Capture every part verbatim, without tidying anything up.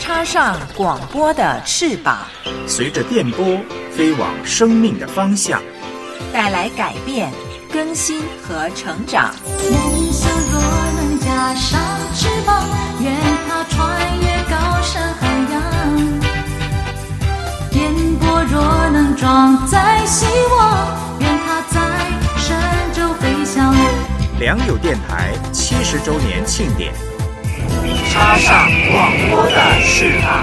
插上广播的翅膀， 随着电波飞往生命的方向， 带来改变、更新和成长。 梦想若能加上翅膀，愿它穿越高山海洋。电波若能装载希望，愿它在神州飞翔。 良友电台七十周年庆典，插上广播的翅膀。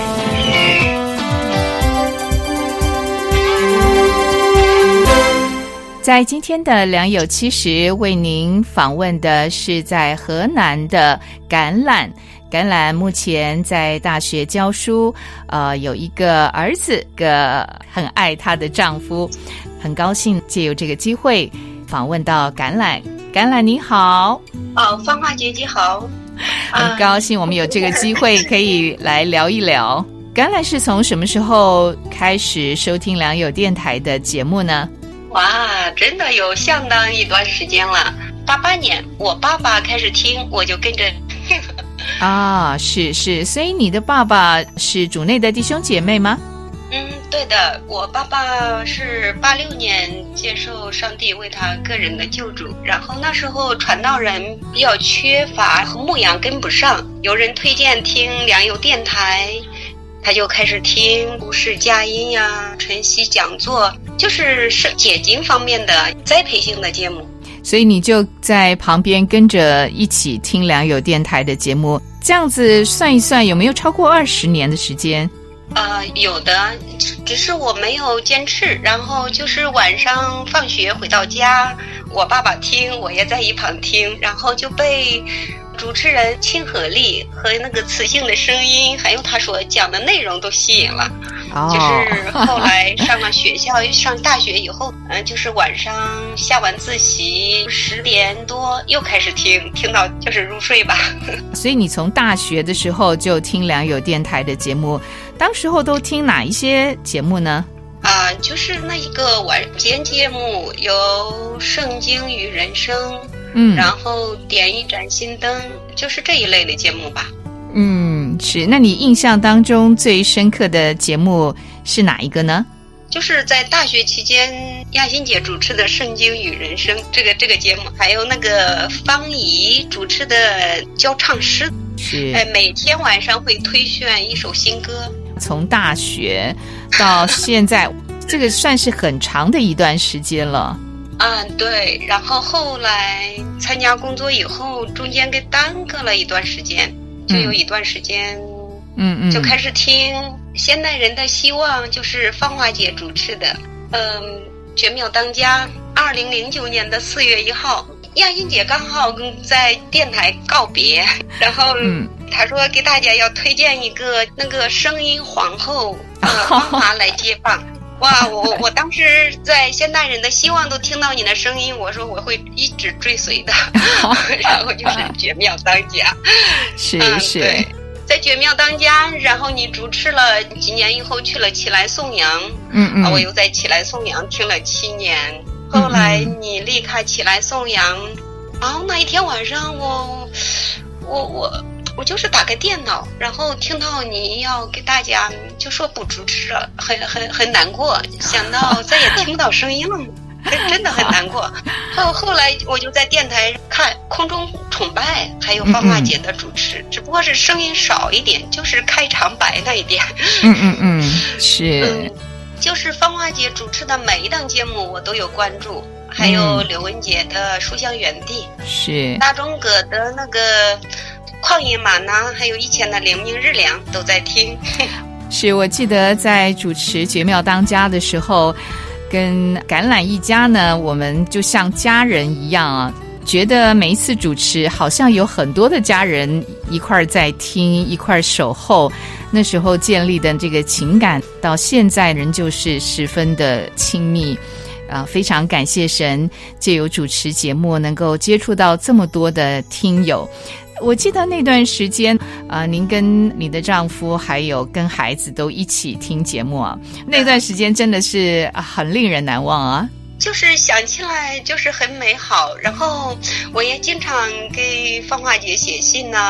在今天的良友七十，为您访问的是在河南的橄榄。橄榄目前在大学教书，呃，有一个儿子，个很爱她的丈夫，很高兴借由这个机会访问到橄榄。橄榄你好。 哦，芳华姐姐好。 很高兴我们有这个机会可以来聊一聊。橄榄是从什么时候开始收听良友电台的节目呢？ 哇，真的有相当一段时间了。八八年我爸爸开始听，我就跟着啊，是是，所以你的爸爸是主内的弟兄姐妹吗？ 嗯，对的，我爸爸是八六年接受上帝为他个人的救主，然后那时候传道人比较缺乏和牧养跟不上，有人推荐听良友电台，他就开始听故事佳音呀、晨曦讲座，就是是解经方面的栽培性的节目。 所以你就在旁边跟着一起听良友电台的节目，这样子算一算有没有超过二十年的时间？ 呃，有的，只是我没有坚持，然后就是晚上放学回到家，我爸爸听，我也在一旁听，然后就被主持人亲和力和那个磁性的声音，还有他所讲的内容都吸引了。 哦， 就是后来上了学校，上大学以后，嗯、呃，就是晚上下晚自习十点多又开始听，听到就是入睡吧。 所以你从大学的时候就听良友电台的节目，当时候都听哪一些节目呢？ 啊、呃，就是那一个晚间节目，有《圣经与人生》。 嗯， 然后点一盏心灯，就是这一类的节目吧。 嗯，是。那你印象当中最深刻的节目是哪一个呢？ 就是在大学期间，亚欣姐主持的《圣经与人生》这个这个节目，还有那个方怡主持的教唱诗， 是。 哎，每天晚上会推选一首新歌。 从大学到现在，这个算是很长的一段时间了。 嗯，对，然后后来参加工作以后，中间给耽搁了一段时间，就有一段时间， 嗯嗯， 就开始听《现代人的希望》，就是芳华姐主持的，嗯，《绝妙当家》。二零零九年的四月一号，亚欣姐刚好在电台告别，然后嗯， 她说给大家要推荐一个那个声音皇后，呃，芳华来接棒。哇，我我当时在现代人的希望都听到你的声音，我说我会一直追随的，然后就是绝妙当家， 是是、 嗯，对，在绝妙当家，然后你主持了几年以后去了起来颂扬， 嗯嗯， 我又在起来颂扬听了七年，后来你离开起来颂扬，然后那一天晚上我我我。我就是打开电脑，然后听到你要给大家就说不主持了，很很很难过，想到再也听不到声音了，真的很难过。后后来我就在电台看空中崇拜，还有芳华姐的主持，嗯嗯，只不过是声音少一点，就是开场白那一点。 嗯嗯嗯，是、 嗯，就是芳华姐主持的每一档节目我都有关注，还有刘文杰的书香园地， 是大钟哥的那个旷野玛拿，还有以前的灵明日粮都在听。 是，我记得在主持绝妙当家的时候，跟橄榄一家呢，我们就像家人一样啊，觉得每一次主持好像有很多的家人一块在听，一块守候，那时候建立的这个情感到现在仍旧是十分的亲密啊、呃，非常感谢神借由主持节目能够接触到这么多的听友。我记得那段时间啊、呃，您跟你的丈夫还有跟孩子都一起听节目啊，那段时间真的是很令人难忘啊。 就是想起来就是很美好，然后我也经常给芳华姐写信啊，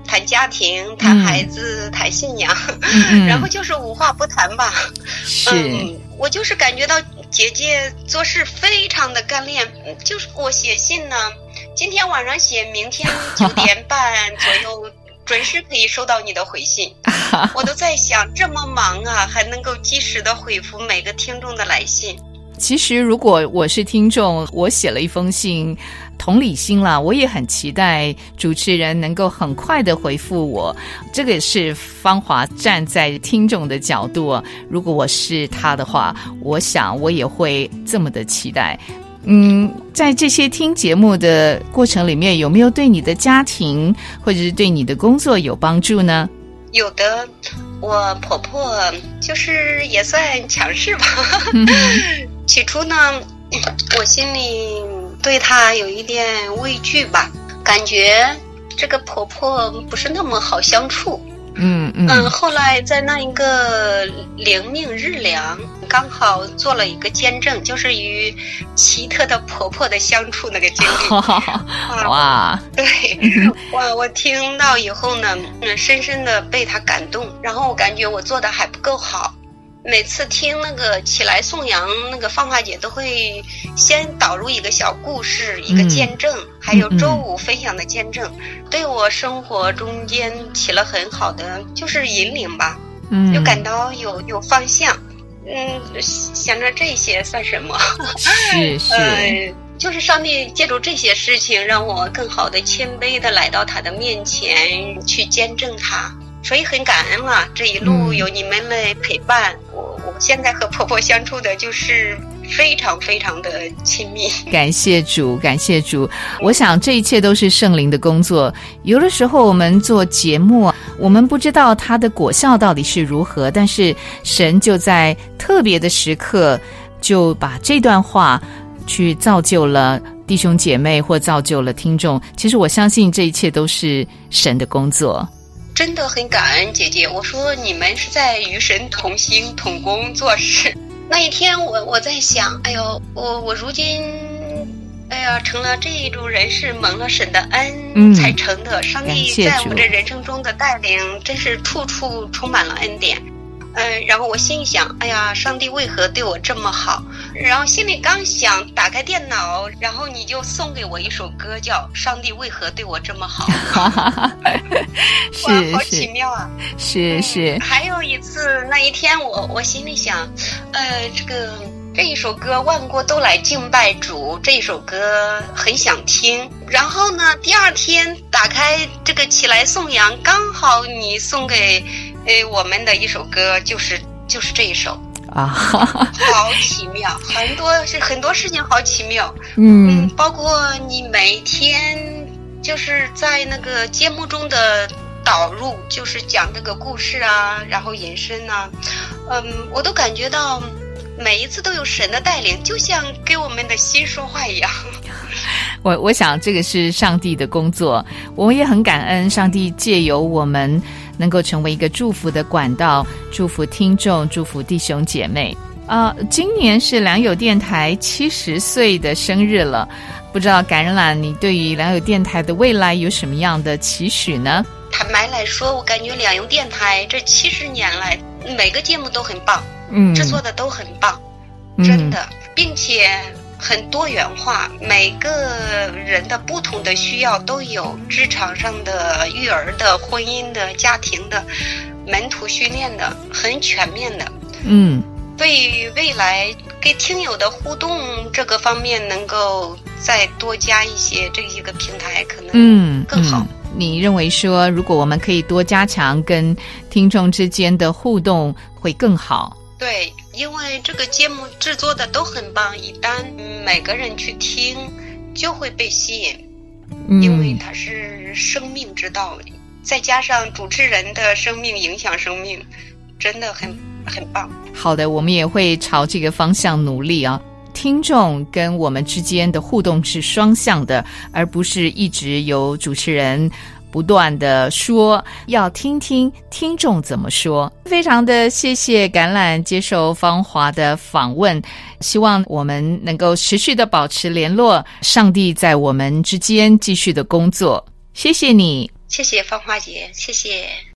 谈家庭、谈孩子、嗯、谈信仰， 嗯、 然后就是无话不谈吧。 是、 嗯，我就是感觉到姐姐做事非常的干练，就是我写信呢，今天晚上写，明天九点半左右准时可以收到你的回信。我都在想，这么忙啊，还能够及时的回复每个听众的来信。 其实如果我是听众，我写了一封信，同理心啦，我也很期待主持人能够很快的回复我。这个是芳华站在听众的角度，如果我是他的话，我想我也会这么的期待。嗯，在这些听节目的过程里面，有没有对你的家庭或者是对你的工作有帮助呢？ 有的，我婆婆就是也算强势吧。起初呢，我心里对她有一点畏惧吧，感觉这个婆婆不是那么好相处。 嗯嗯嗯，后来在那一个灵命日粮，刚好做了一个见证，就是与奇特的婆婆的相处那个经历。 哇， 对，哇，我听到以后呢，嗯，深深的被她感动，然后我感觉我做的还不够好。每次听那个起来颂扬，那个芳华姐都会先导入一个小故事，一个见证，嗯、还有周五分享的见证，嗯、对我生活中间起了很好的就是引领吧，嗯，就感到有有方向，嗯，想着这些算什么？ 是是。 呃就是上帝借助这些事情，让我更好的谦卑的来到他的面前去见证他。所以很感恩啊，这一路有你们来陪伴，嗯、我我现在和婆婆相处的就是非常非常的亲密。 感谢主，感谢主。我想这一切都是圣灵的工作。有的时候我们做节目，我们不知道它的果效到底是如何，但是神就在特别的时刻就把这段话去造就了弟兄姐妹，或造就了听众。其实我相信这一切都是神的工作。 真的很感恩姐姐，我说你们是在与神同行同工做事。那一天我我在想，哎呦，我我如今哎呀成了这种人，是蒙了神的恩、嗯、才成的。上帝在我这人生中的带领真是处处充满了恩典。嗯，然后我心想，哎呀，上帝为何对我这么好？然后心里刚想打开电脑，然后你就送给我一首歌，叫《上帝为何对我这么好》。 是哇，好奇妙啊！ 是是、 嗯。还有一次，那一天我我心里想，呃，这个这一首歌《万国都来敬拜主》，这一首歌很想听。然后呢，第二天打开这个起来颂扬，刚好你送给。呃，我们的一首歌就是就是这一首啊， 好奇妙，很多是很多事情好奇妙， 嗯, 嗯，包括你每天就是在那个节目中的导入，就是讲这个故事啊，然后引申啊，嗯，我都感觉到每一次都有神的带领，就像给我们的心说话一样。 我我想这个是上帝的工作，我也很感恩上帝借由我们能够成为一个祝福的管道，祝福听众，祝福弟兄姐妹。啊、呃，今年是良友电台七十岁的生日了，不知道感染你对于良友电台的未来有什么样的期许呢？ 坦白来说，我感觉良友电台这七十年来每个节目都很棒， 嗯， 制作的都很棒，真的，嗯、并且很多元化，每个人的不同的需要都有，职场上的、育儿的、婚姻的、家庭的、门徒训练的，很全面的。 嗯， 对于未来跟听友的互动这个方面，能够再多加一些这一个平台，可能更好。 嗯嗯，你认为说，如果我们可以多加强跟听众之间的互动，会更好？ 对，因为这个节目制作的都很棒，一旦每个人去听就会被吸引， 嗯、 因为它是生命之道理，再加上主持人的生命影响生命，真的很很棒。 好的，我们也会朝这个方向努力啊。听众跟我们之间的互动是双向的，而不是一直由主持人不断的说，要听听听众怎么说。非常的谢谢橄榄接受芳华的访问，希望我们能够持续的保持联络，上帝在我们之间继续的工作。谢谢你。 谢谢芳华姐，谢谢。